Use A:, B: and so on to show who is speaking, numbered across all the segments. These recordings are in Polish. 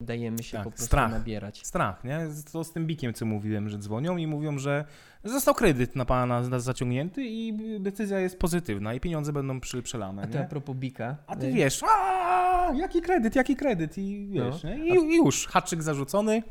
A: dajemy się po prostu
B: strach.
A: nabierać.
B: Strach, nie? To z tym bikiem, co mówiłem, że dzwonią i mówią, że został kredyt na pana zaciągnięty i decyzja jest pozytywna i pieniądze będą przelane.
A: A to
B: nie?
A: a propos bika.
B: A ty wiesz, jaki kredyt i wiesz,
A: No.
B: nie? I już, haczyk zarzucony.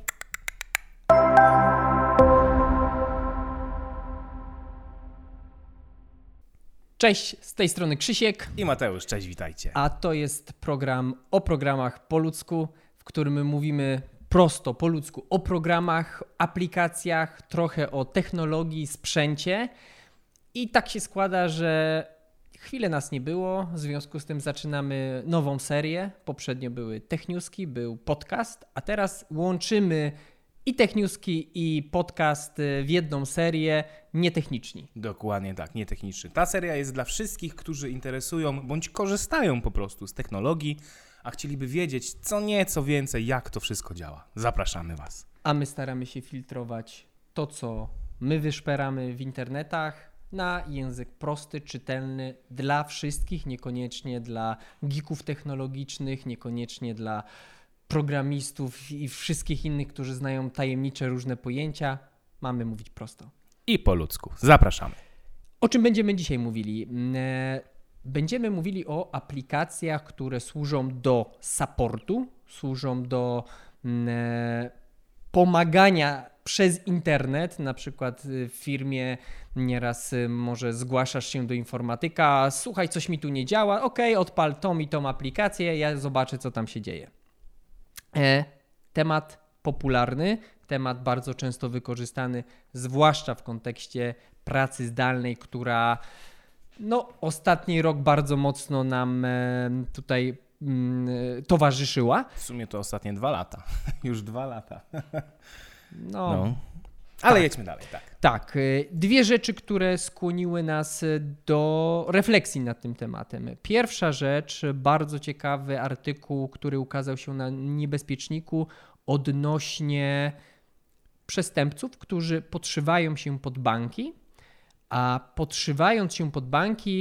A: Cześć, z tej strony Krzysiek,
B: I Mateusz, cześć, witajcie.
A: a to jest program o programach po ludzku, w którym my mówimy prosto po ludzku o programach, aplikacjach, trochę o technologii, sprzęcie. I tak się składa, że chwilę nas nie było, w związku z tym zaczynamy nową serię. Poprzednio były techniuski, był podcast, a teraz łączymy i techniuski, i podcast w jedną serię, nietechniczni.
B: Dokładnie tak, nietechniczny. Ta seria jest dla wszystkich, którzy interesują bądź korzystają po prostu z technologii, a chcieliby wiedzieć co nieco więcej, jak to wszystko działa. Zapraszamy Was.
A: A my staramy się filtrować to, co my wyszperamy w internetach, na język prosty, czytelny dla wszystkich, niekoniecznie dla geeków technologicznych, niekoniecznie dla programistów i wszystkich innych, którzy znają tajemnicze różne pojęcia. Mamy mówić prosto.
B: I po ludzku. Zapraszamy.
A: O czym będziemy dzisiaj mówili? Będziemy mówili o aplikacjach, które służą do supportu, służą do pomagania przez internet. Na przykład w firmie nieraz może zgłaszasz się do informatyka, słuchaj, coś mi tu nie działa, odpal tą i tą aplikację, ja zobaczę, co tam się dzieje. Temat popularny, temat bardzo często wykorzystany, zwłaszcza w kontekście pracy zdalnej, która ostatni rok bardzo mocno nam tutaj towarzyszyła.
B: W sumie to ostatnie 2 lata. Już 2 lata.
A: Ale
B: tak. Jedźmy dalej, tak.
A: Tak, dwie rzeczy, które skłoniły nas do refleksji nad tym tematem. Pierwsza rzecz, bardzo ciekawy artykuł, który ukazał się na Niebezpieczniku odnośnie przestępców, którzy podszywają się pod banki, a podszywając się pod banki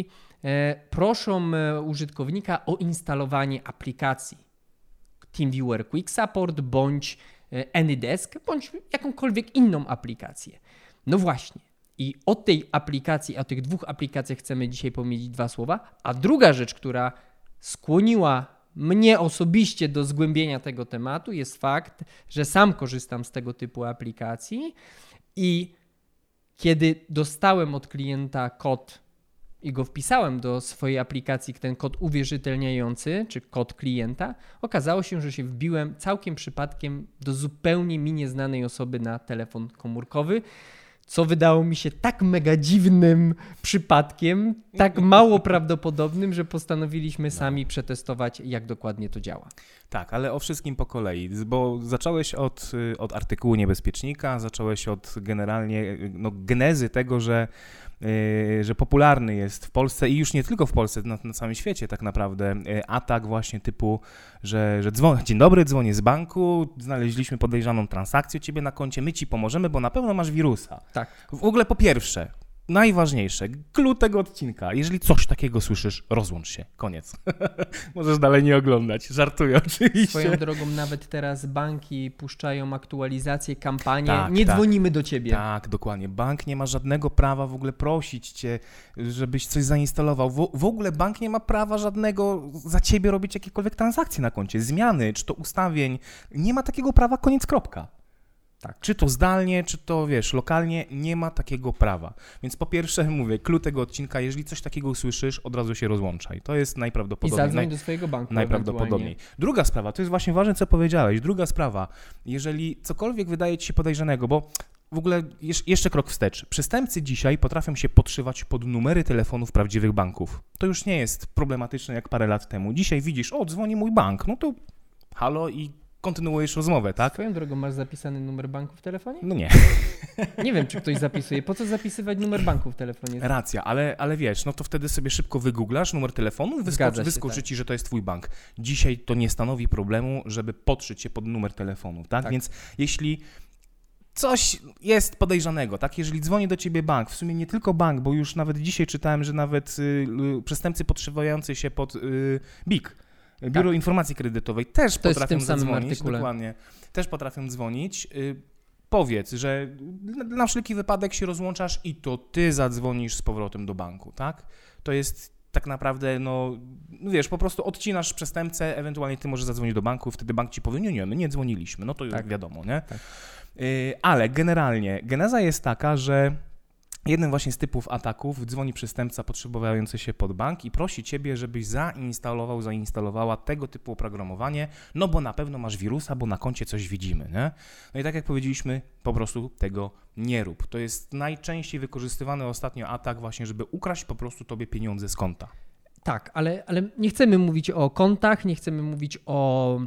A: proszą użytkownika o instalowanie aplikacji TeamViewer Quick Support bądź AnyDesk bądź jakąkolwiek inną aplikację. No właśnie. I o tej aplikacji, o tych 2 aplikacjach chcemy dzisiaj powiedzieć 2 słowa. A druga rzecz, która skłoniła mnie osobiście do zgłębienia tego tematu, jest fakt, że sam korzystam z tego typu aplikacji i kiedy dostałem od klienta kod i go wpisałem do swojej aplikacji, ten kod uwierzytelniający, czy kod klienta, okazało się, że się wbiłem całkiem przypadkiem do zupełnie mi nieznanej osoby na telefon komórkowy, co wydało mi się tak mega dziwnym przypadkiem, tak mało prawdopodobnym, że postanowiliśmy sami przetestować, jak dokładnie to działa. Tak,
B: ale o wszystkim po kolei, bo zacząłeś od artykułu Niebezpiecznika, zacząłeś od generalnie genezy tego, że popularny jest w Polsce i już nie tylko w Polsce, na całym świecie tak naprawdę atak właśnie typu, że dzień dobry, dzwonię z banku, znaleźliśmy podejrzaną transakcję u ciebie na koncie, my ci pomożemy, bo na pewno masz wirusa.
A: Tak.
B: W ogóle po pierwsze, najważniejsze, clue tego odcinka, jeżeli coś takiego słyszysz, rozłącz się, koniec. Możesz dalej nie oglądać, żartuję oczywiście.
A: Swoją drogą nawet teraz banki puszczają aktualizacje, kampanie, dzwonimy do ciebie.
B: Tak, dokładnie. Bank nie ma żadnego prawa w ogóle prosić cię, żebyś coś zainstalował. W ogóle bank nie ma prawa żadnego za ciebie robić jakiekolwiek transakcje na koncie, zmiany, czy to ustawień. Nie ma takiego prawa, koniec, kropka. Tak. Czy to zdalnie, czy to lokalnie, nie ma takiego prawa. Więc po pierwsze mówię, clue tego odcinka, jeżeli coś takiego usłyszysz, od razu się rozłączaj. To jest najprawdopodobniej.
A: I zadzwoń do swojego banku.
B: Najprawdopodobniej. Druga sprawa, to jest właśnie ważne, co powiedziałeś. Druga sprawa, jeżeli cokolwiek wydaje ci się podejrzanego, bo w ogóle jeszcze krok wstecz. Przestępcy dzisiaj potrafią się podszywać pod numery telefonów prawdziwych banków. To już nie jest problematyczne jak parę lat temu. Dzisiaj widzisz, dzwoni mój bank, no to halo i kontynuujesz rozmowę, tak?
A: Swoją drogą masz zapisany numer banku w telefonie?
B: No nie.
A: Nie wiem, czy ktoś zapisuje. Po co zapisywać numer banku w telefonie?
B: Racja, ale wiesz, to wtedy sobie szybko wygooglasz numer telefonu, wyskoczy ci, że to jest twój bank. Dzisiaj to nie stanowi problemu, żeby podszyć się pod numer telefonu, tak? Więc jeśli coś jest podejrzanego, tak? Jeżeli dzwoni do ciebie bank, w sumie nie tylko bank, bo już nawet dzisiaj czytałem, że nawet przestępcy podszywający się pod BIG Biuro Informacji Kredytowej też
A: to
B: potrafią
A: jest w tym samym
B: zadzwonić.
A: artykule.
B: Dokładnie. Też potrafią dzwonić. Powiedz, że na wszelki wypadek się rozłączasz i to ty zadzwonisz z powrotem do banku, tak? To jest tak naprawdę, no wiesz, po prostu odcinasz przestępcę, ewentualnie ty możesz zadzwonić do banku, wtedy bank ci powie, nie, my nie dzwoniliśmy, no to już wiadomo, nie? Tak. Ale generalnie geneza jest taka, że jednym właśnie z typów ataków dzwoni przestępca potrzebujący się pod bank i prosi ciebie, żebyś zainstalowała tego typu oprogramowanie, no bo na pewno masz wirusa, bo na koncie coś widzimy, nie? No i tak jak powiedzieliśmy, po prostu tego nie rób. To jest najczęściej wykorzystywany ostatnio atak właśnie, żeby ukraść po prostu tobie pieniądze z konta.
A: Tak, ale nie chcemy mówić o kontach, nie chcemy mówić o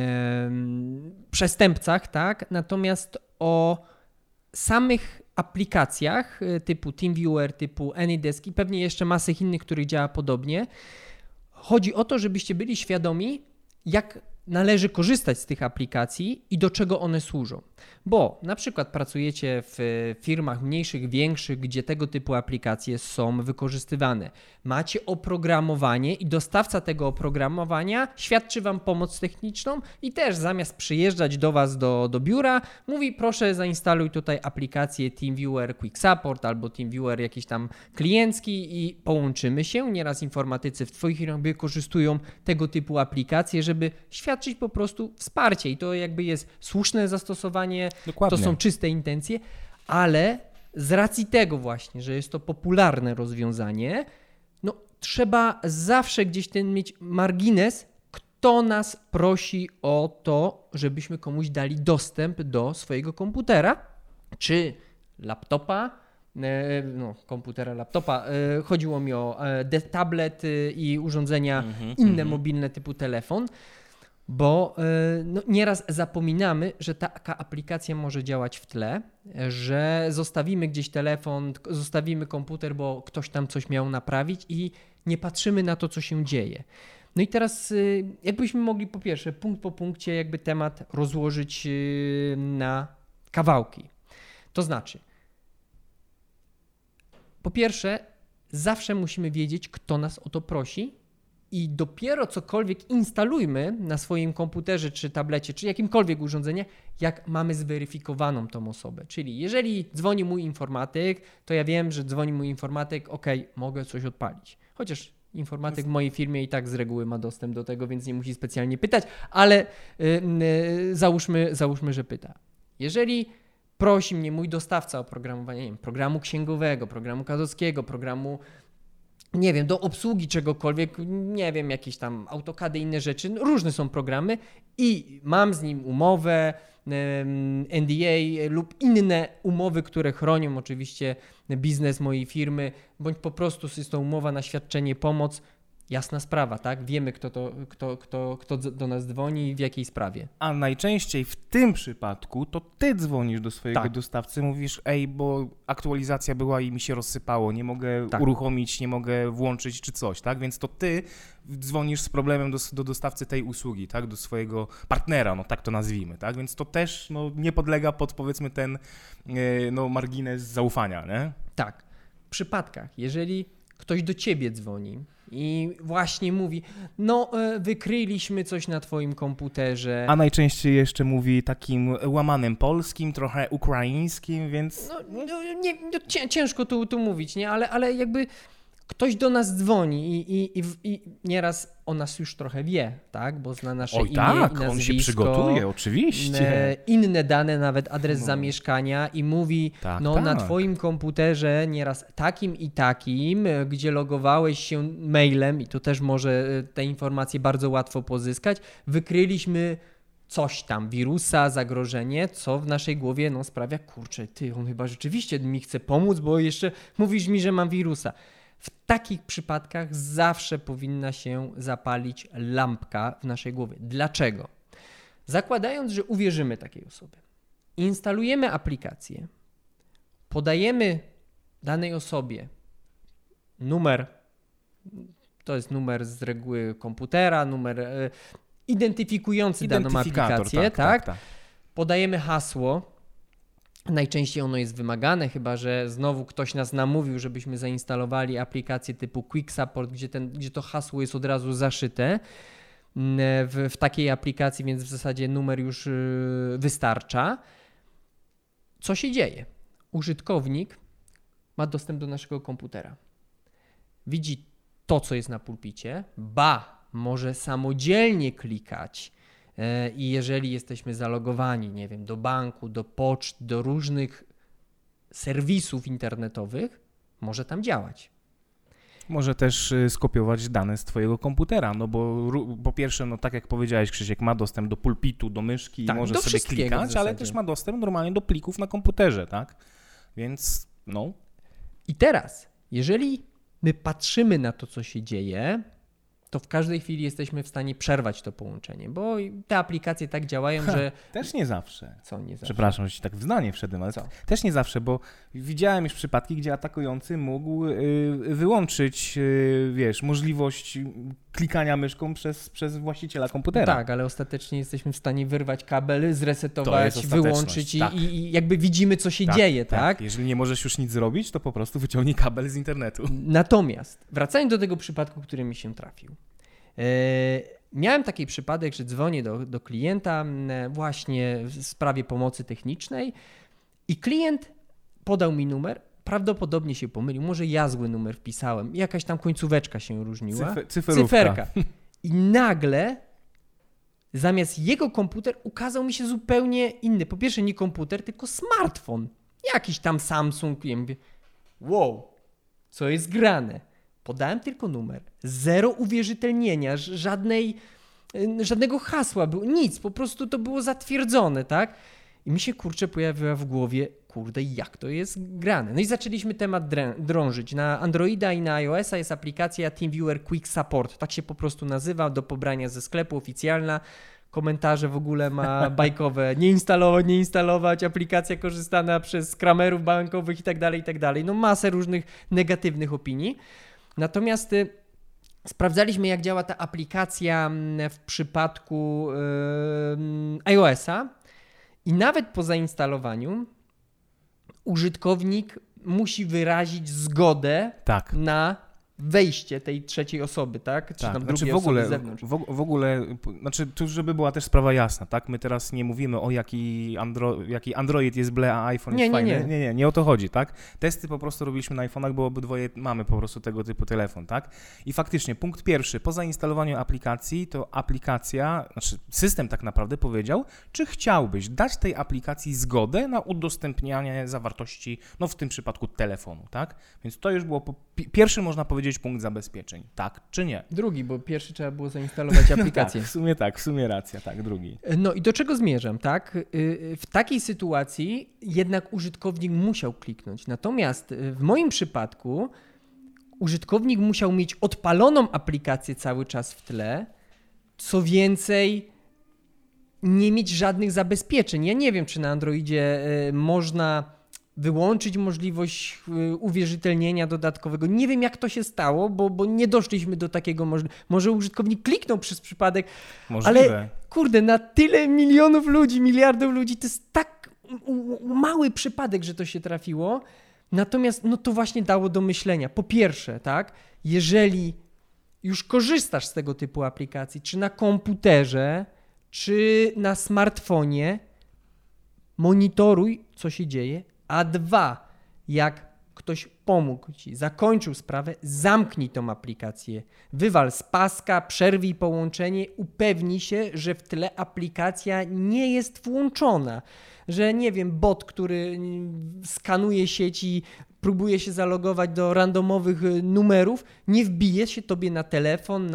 A: przestępcach, tak? Natomiast o samych aplikacjach typu TeamViewer, typu AnyDesk i pewnie jeszcze masę innych, których działa podobnie. Chodzi o to, żebyście byli świadomi, jak należy korzystać z tych aplikacji i do czego one służą. Bo na przykład pracujecie w firmach mniejszych, większych, gdzie tego typu aplikacje są wykorzystywane. Macie oprogramowanie i dostawca tego oprogramowania świadczy wam pomoc techniczną i też zamiast przyjeżdżać do was do biura, mówi proszę zainstaluj tutaj aplikację TeamViewer Quick Support albo TeamViewer jakiś tam kliencki i połączymy się. Nieraz informatycy w twoich firmach wykorzystują tego typu aplikacje, żeby świadczyć po prostu wsparcie i to jakby jest słuszne zastosowanie. Dokładnie. To są czyste intencje, ale z racji tego właśnie, że jest to popularne rozwiązanie, no trzeba zawsze gdzieś ten mieć margines, kto nas prosi o to, żebyśmy komuś dali dostęp do swojego komputera, czy laptopa, komputera, laptopa. Chodziło mi o tablet i urządzenia inne mobilne typu telefon. Bo nieraz zapominamy, że taka aplikacja może działać w tle, że zostawimy gdzieś telefon, zostawimy komputer, bo ktoś tam coś miał naprawić i nie patrzymy na to, co się dzieje. No i teraz jakbyśmy mogli po pierwsze punkt po punkcie jakby temat rozłożyć na kawałki. To znaczy, po pierwsze zawsze musimy wiedzieć, kto nas o to prosi, i dopiero cokolwiek instalujmy na swoim komputerze, czy tablecie, czy jakimkolwiek urządzeniu, jak mamy zweryfikowaną tą osobę. Czyli jeżeli dzwoni mój informatyk, to ja wiem, że dzwoni mój informatyk, mogę coś odpalić. Chociaż informatyk w mojej firmie i tak z reguły ma dostęp do tego, więc nie musi specjalnie pytać, ale załóżmy, że pyta. Jeżeli prosi mnie mój dostawca oprogramowania, nie wiem, programu księgowego, programu kadowskiego, programu nie wiem, do obsługi czegokolwiek, nie wiem, jakieś tam AutoCAD, inne rzeczy, różne są programy i mam z nim umowę, NDA lub inne umowy, które chronią oczywiście biznes mojej firmy, bądź po prostu jest to umowa na świadczenie pomoc. Jasna sprawa, tak? Wiemy, kto do nas dzwoni i w jakiej sprawie.
B: A najczęściej w tym przypadku to ty dzwonisz do swojego dostawcy, mówisz, bo aktualizacja była i mi się rozsypało, nie mogę uruchomić, nie mogę włączyć czy coś, tak? Więc to ty dzwonisz z problemem do dostawcy tej usługi, tak? Do swojego partnera, tak to nazwijmy, tak? Więc to też nie podlega pod, powiedzmy, ten margines zaufania, nie?
A: Tak. W przypadkach, jeżeli ktoś do ciebie dzwoni i właśnie mówi, wykryliśmy coś na twoim komputerze.
B: A najczęściej jeszcze mówi takim łamanym polskim, trochę ukraińskim, więc...
A: Ciężko tu mówić, nie? Ale jakby ktoś do nas dzwoni i nieraz o nas już trochę wie, tak? Bo zna nasze imię i nazwisko.
B: On się przygotuje, oczywiście.
A: Inne dane, nawet adres zamieszkania i mówi, na twoim komputerze nieraz takim i takim, gdzie logowałeś się mailem i to też może te informacje bardzo łatwo pozyskać, wykryliśmy coś tam, wirusa, zagrożenie, co w naszej głowie sprawia, kurczę, on chyba rzeczywiście mi chce pomóc, bo jeszcze mówisz mi, że mam wirusa. W takich przypadkach zawsze powinna się zapalić lampka w naszej głowie. Dlaczego? Zakładając, że uwierzymy takiej osobie, instalujemy aplikację, podajemy danej osobie numer, to jest numer z reguły komputera, numer identyfikujący daną aplikację, tak? Podajemy hasło. Najczęściej ono jest wymagane, chyba że znowu ktoś nas namówił, żebyśmy zainstalowali aplikację typu Quick Support, gdzie to hasło jest od razu zaszyte. w takiej aplikacji, więc w zasadzie numer już wystarcza. Co się dzieje? Użytkownik ma dostęp do naszego komputera. Widzi to, co jest na pulpicie, może samodzielnie klikać i jeżeli jesteśmy zalogowani, nie wiem, do banku, do poczt, do różnych serwisów internetowych, może tam działać.
B: Może też skopiować dane z twojego komputera, no bo po pierwsze, no tak jak powiedziałeś, Krzysiek, ma dostęp do pulpitu, do myszki i może sobie klikać, ale też ma dostęp normalnie do plików na komputerze, tak? Więc no.
A: I teraz, jeżeli my patrzymy na to, co się dzieje, to w każdej chwili jesteśmy w stanie przerwać to połączenie, bo te aplikacje tak działają, że...
B: Też nie zawsze.
A: Co nie zawsze?
B: Przepraszam, że ci tak w zdanie wszedłem, ale
A: co?
B: Też nie zawsze, bo widziałem już przypadki, gdzie atakujący mógł wyłączyć, możliwość klikania myszką przez właściciela komputera.
A: Tak, ale ostatecznie jesteśmy w stanie wyrwać kabel, zresetować, wyłączyć i jakby widzimy, co się dzieje, tak?
B: Jeżeli nie możesz już nic zrobić, to po prostu wyciągnij kabel z internetu.
A: Natomiast, wracając do tego przypadku, który mi się trafił. Miałem taki przypadek, że dzwonię do klienta właśnie w sprawie pomocy technicznej i klient podał mi numer, prawdopodobnie się pomylił, może ja zły numer wpisałem, jakaś tam końcóweczka się różniła, cyferka. I nagle zamiast jego komputer ukazał mi się zupełnie inny. Po pierwsze nie komputer, tylko smartfon. Jakiś tam Samsung. Ja mówię, wow, co jest grane? Podałem tylko numer, zero uwierzytelnienia, żadnego hasła, nic, po prostu to było zatwierdzone, tak? I mi się, pojawiła w głowie, jak to jest grane? No i zaczęliśmy temat drążyć. Na Androida i na iOS-a jest aplikacja TeamViewer Quick Support, tak się po prostu nazywa, do pobrania ze sklepu, oficjalna. Komentarze w ogóle ma bajkowe, nie instalować, aplikacja korzystana przez kramerów bankowych i tak dalej. No masę różnych negatywnych opinii. Natomiast sprawdzaliśmy, jak działa ta aplikacja w przypadku iOS-a i nawet po zainstalowaniu użytkownik musi wyrazić zgodę na wejście tej trzeciej osoby, tak? Czy tam drugiej osoby z zewnątrz.
B: W ogóle, tu żeby była też sprawa jasna, tak? My teraz nie mówimy o jaki Android jest ble, a iPhone jest fajny. Nie o to chodzi, tak? Testy po prostu robiliśmy na iPhone'ach, bo obydwoje mamy po prostu tego typu telefon, tak? I faktycznie punkt pierwszy, po zainstalowaniu aplikacji, to system tak naprawdę powiedział, czy chciałbyś dać tej aplikacji zgodę na udostępnianie zawartości, no w tym przypadku telefonu, tak? Więc to już było pierwszy, można powiedzieć, punkt zabezpieczeń, tak czy nie?
A: Drugi, bo pierwszy trzeba było zainstalować aplikację.
B: W sumie racja, drugi.
A: No i do czego zmierzam, tak? W takiej sytuacji jednak użytkownik musiał kliknąć. Natomiast w moim przypadku użytkownik musiał mieć odpaloną aplikację cały czas w tle, co więcej, nie mieć żadnych zabezpieczeń. Ja nie wiem, czy na Androidzie można wyłączyć możliwość uwierzytelnienia dodatkowego. Nie wiem, jak to się stało, bo nie doszliśmy do takiego może użytkownik kliknął przez przypadek,
B: możliwe.
A: Ale na tyle milionów ludzi, miliardów ludzi, to jest tak mały przypadek, że to się trafiło. Natomiast to właśnie dało do myślenia. Po pierwsze, tak, jeżeli już korzystasz z tego typu aplikacji, czy na komputerze, czy na smartfonie, monitoruj, co się dzieje. A dwa, jak ktoś pomógł ci, zakończył sprawę, zamknij tą aplikację, wywal z paska, przerwij połączenie, upewnij się, że w tle aplikacja nie jest włączona, że nie wiem, bot, który skanuje sieci, próbuje się zalogować do randomowych numerów, nie wbije się tobie na telefon,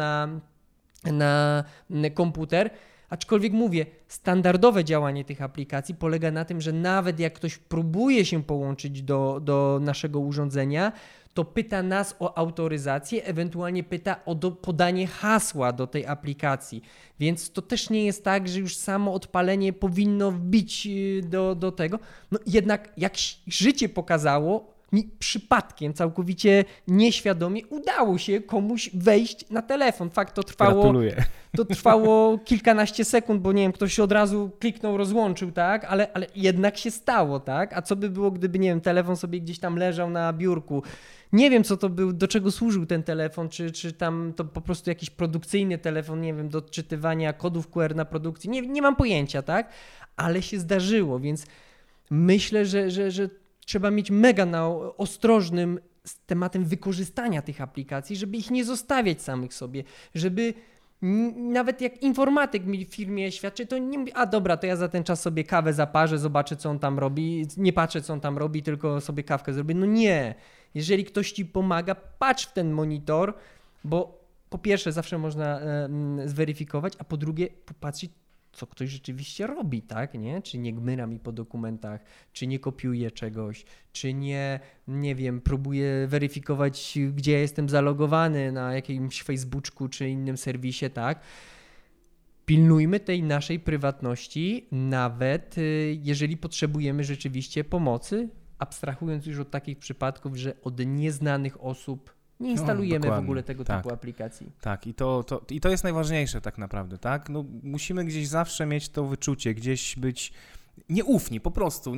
A: na komputer. Aczkolwiek mówię, standardowe działanie tych aplikacji polega na tym, że nawet jak ktoś próbuje się połączyć do naszego urządzenia, to pyta nas o autoryzację, ewentualnie pyta o podanie hasła do tej aplikacji. Więc to też nie jest tak, że już samo odpalenie powinno wbić do tego. No jednak jak życie pokazało, mi przypadkiem, całkowicie nieświadomie udało się komuś wejść na telefon. Fakt,
B: Gratuluję.
A: to trwało kilkanaście sekund, bo nie wiem, ktoś od razu kliknął, rozłączył, tak? Ale jednak się stało, tak? A co by było, gdyby, nie wiem, telefon sobie gdzieś tam leżał na biurku? Nie wiem, co to był, do czego służył ten telefon, czy tam to po prostu jakiś produkcyjny telefon, nie wiem, do odczytywania kodów QR na produkcji. Nie mam pojęcia, tak? Ale się zdarzyło, więc myślę, że trzeba mieć mega ostrożnym z tematem wykorzystania tych aplikacji, żeby ich nie zostawiać samych sobie, żeby nawet jak informatyk mi w firmie świadczy, to nie mówi, a dobra, to ja za ten czas sobie kawę zaparzę, zobaczę, co on tam robi, nie patrzę, co on tam robi, tylko sobie kawkę zrobię. No nie, jeżeli ktoś ci pomaga, patrz w ten monitor, bo po pierwsze zawsze można zweryfikować, a po drugie popatrzeć, co ktoś rzeczywiście robi, tak, nie? Czy nie gmyra mi po dokumentach, czy nie kopiuje czegoś, czy nie wiem, próbuje weryfikować, gdzie ja jestem zalogowany na jakimś Facebooku czy innym serwisie, tak? Pilnujmy tej naszej prywatności, nawet jeżeli potrzebujemy rzeczywiście pomocy, abstrahując już od takich przypadków, że od nieznanych osób nie instalujemy w ogóle tego typu aplikacji.
B: Tak, i to jest najważniejsze tak naprawdę, tak? No, musimy gdzieś zawsze mieć to wyczucie, gdzieś być nieufni, po prostu.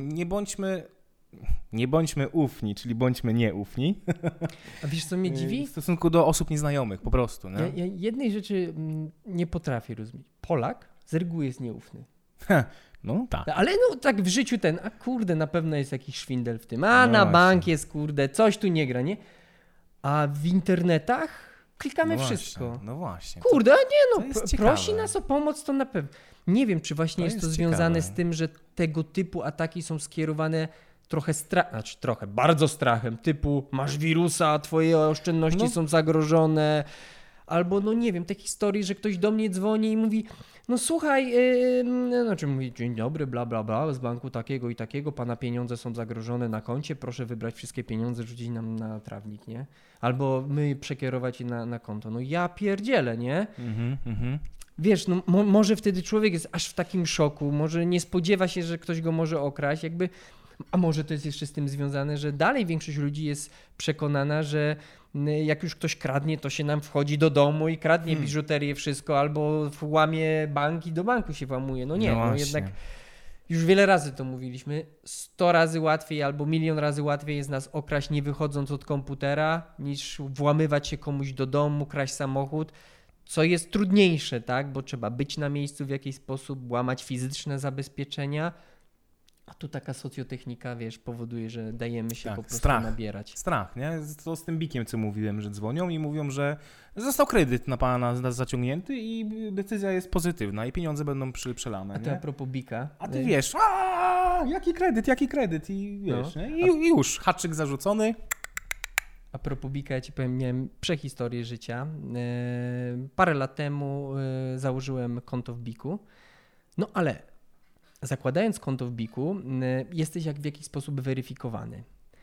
B: Nie bądźmy ufni, czyli bądźmy nieufni.
A: A wiesz, co mnie dziwi?
B: W stosunku do osób nieznajomych, po prostu. Nie?
A: Ja jednej rzeczy nie potrafię rozumieć. Polak z reguły jest nieufny.
B: No tak.
A: Ale no tak w życiu na pewno jest jakiś szwindel w tym, na bank jest, coś tu nie gra, nie? A w internetach klikamy wszystko.
B: No właśnie.
A: Kurde,
B: to
A: prosi nas o pomoc, to na pewno. Nie wiem, czy właśnie jest to związane
B: ciekawe.
A: z tym, że tego typu ataki są skierowane bardzo strachem, typu masz wirusa, twoje oszczędności są zagrożone, albo no nie wiem, te historie, że ktoś do mnie dzwoni i mówi, no słuchaj, mówi, dzień dobry, bla, bla, bla, z banku takiego i takiego, pana pieniądze są zagrożone na koncie, proszę wybrać wszystkie pieniądze, rzucić nam na trawnik, nie? Albo my przekierować je na konto. No ja pierdzielę, nie? Wiesz, no może wtedy człowiek jest aż w takim szoku, może nie spodziewa się, że ktoś go może okraść, a może to jest jeszcze z tym związane, że dalej większość ludzi jest przekonana, że jak już ktoś kradnie, to się nam wchodzi do domu i kradnie biżuterię, wszystko, albo łamie bank i do banku się włamuje. No nie, no jednak już wiele razy to mówiliśmy, 100 razy łatwiej albo 1 000 000 razy łatwiej jest nas okraść nie wychodząc od komputera, niż włamywać się komuś do domu, kraść samochód, co jest trudniejsze, tak? Bo trzeba być na miejscu w jakiś sposób, łamać fizyczne zabezpieczenia, a tu taka socjotechnika, wiesz, powoduje, że dajemy się po prostu nabierać.
B: Strach, nie? To z tym bikiem, co mówiłem, że dzwonią i mówią, że został kredyt na pana zaciągnięty i decyzja jest pozytywna i pieniądze będą przelane.
A: A to a propos bika.
B: A ty wiesz, jaki kredyt i wiesz, nie? I już, haczyk zarzucony.
A: A propos bika, ja ci powiem, miałem prehistorię życia. Parę lat temu założyłem konto w biku, no ale zakładając konto w biku, jesteś w jakiś sposób weryfikowany.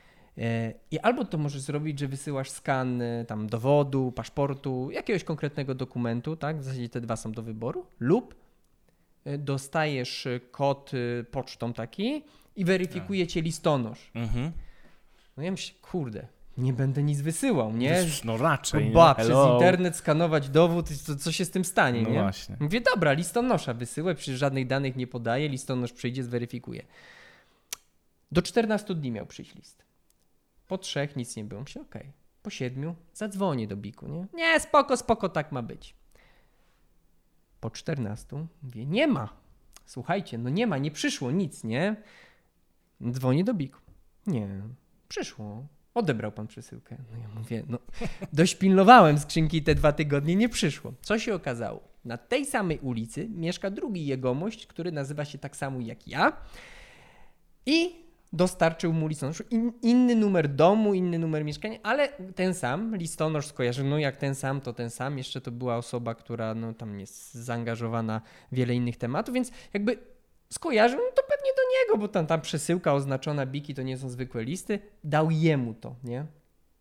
A: I albo to możesz zrobić, że wysyłasz skan tam dowodu, paszportu, jakiegoś konkretnego dokumentu, tak? W zasadzie te dwa są do wyboru, lub dostajesz kod pocztą taki i weryfikuje cię listonosz. No ja myślę, kurde, nie będę nic wysyłał, nie?
B: No raczej,
A: przez internet skanować dowód, co się z tym stanie,
B: no
A: nie?
B: Właśnie.
A: Mówię, dobra, listonosza wysyłaj, przecież żadnych danych nie podaje, listonosz przyjdzie, zweryfikuje. Do 14 dni miał przyjść list. Po 3 nic nie było. Myślę, okej. Po 7 zadzwonię do biku, nie? Nie, spoko, tak ma być. Po 14 mówię, nie ma. Słuchajcie, no nie ma, nie przyszło nic, nie? Dzwonię do biku. Nie, przyszło. Odebrał pan przesyłkę. No ja mówię, dość pilnowałem skrzynki te 2 tygodnie, nie przyszło. Co się okazało? Na tej samej ulicy mieszka drugi jegomość, który nazywa się tak samo jak ja i dostarczył mu listonosz. Inny numer domu, inny numer mieszkania, ale ten sam listonosz skojarzył, no jak ten sam, to ten sam. Jeszcze to była osoba, która tam jest zaangażowana w wiele innych tematów, więc jakby skojarzył, no to pewnie do niego, bo tam przesyłka oznaczona biki to nie są zwykłe listy, dał jemu to, nie?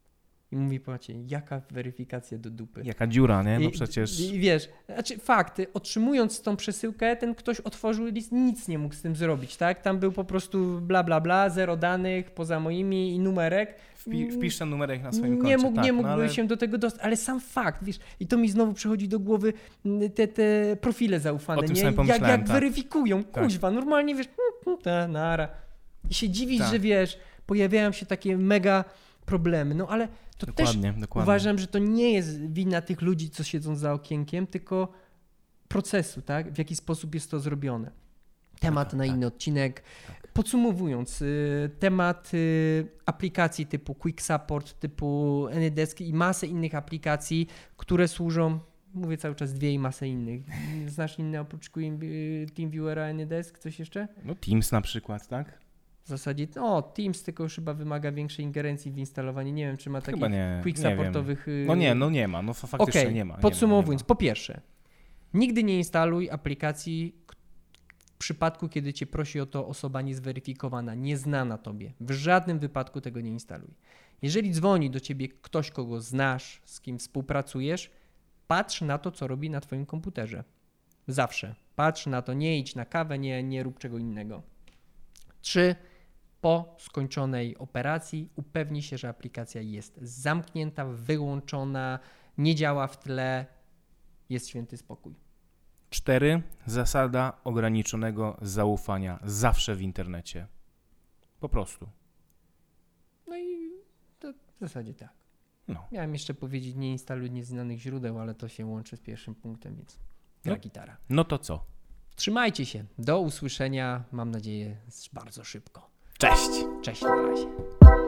A: I mówi, patrzcie, jaka weryfikacja do dupy.
B: Jaka dziura, nie? No przecież...
A: I wiesz, znaczy fakt, otrzymując tą przesyłkę, ten ktoś otworzył list, nic nie mógł z tym zrobić, tak? Tam był po prostu bla, bla, bla, 0 danych poza moimi i numerek.
B: Wpisz ten numerek na swoim koncie.
A: Nie mógłby się do tego dostać, ale sam fakt, wiesz, i to mi znowu przychodzi do głowy te profile zaufane, nie? Jak weryfikują, kuźwa, normalnie, wiesz, nara. I się dziwisz, że wiesz, pojawiają się takie mega problemy, no ale to dokładnie. Uważam, że to nie jest wina tych ludzi, co siedzą za okienkiem, tylko procesu, tak? W jaki sposób jest to zrobione. Temat na inny odcinek. Podsumowując, temat aplikacji typu Quick Support, typu AnyDesk i masę innych aplikacji, które służą, mówię cały czas dwie i masę innych. Znasz inne oprócz TeamViewera, AnyDesk, coś jeszcze?
B: No Teams na przykład, tak?
A: W zasadzie, Teams tylko już chyba wymaga większej ingerencji w instalowanie. Nie wiem, czy ma takich quick supportowych...
B: Nie ma, faktycznie nie ma.
A: Podsumowując, po pierwsze, nigdy nie instaluj aplikacji w przypadku, kiedy cię prosi o to osoba niezweryfikowana, nieznana tobie. W żadnym wypadku tego nie instaluj. Jeżeli dzwoni do ciebie ktoś, kogo znasz, z kim współpracujesz, patrz na to, co robi na twoim komputerze. Zawsze. Patrz na to, nie idź na kawę, nie rób czego innego. 3. Po skończonej operacji upewnij się, że aplikacja jest zamknięta, wyłączona, nie działa w tle, jest święty spokój.
B: 4. Zasada ograniczonego zaufania zawsze w internecie. Po prostu.
A: No i to w zasadzie tak. Miałem jeszcze powiedzieć, nie instaluj nieznanych źródeł, ale to się łączy z pierwszym punktem, więc gitara.
B: No to co?
A: Trzymajcie się. Do usłyszenia, mam nadzieję, bardzo szybko.
B: Cześć.
A: Cześć na razie.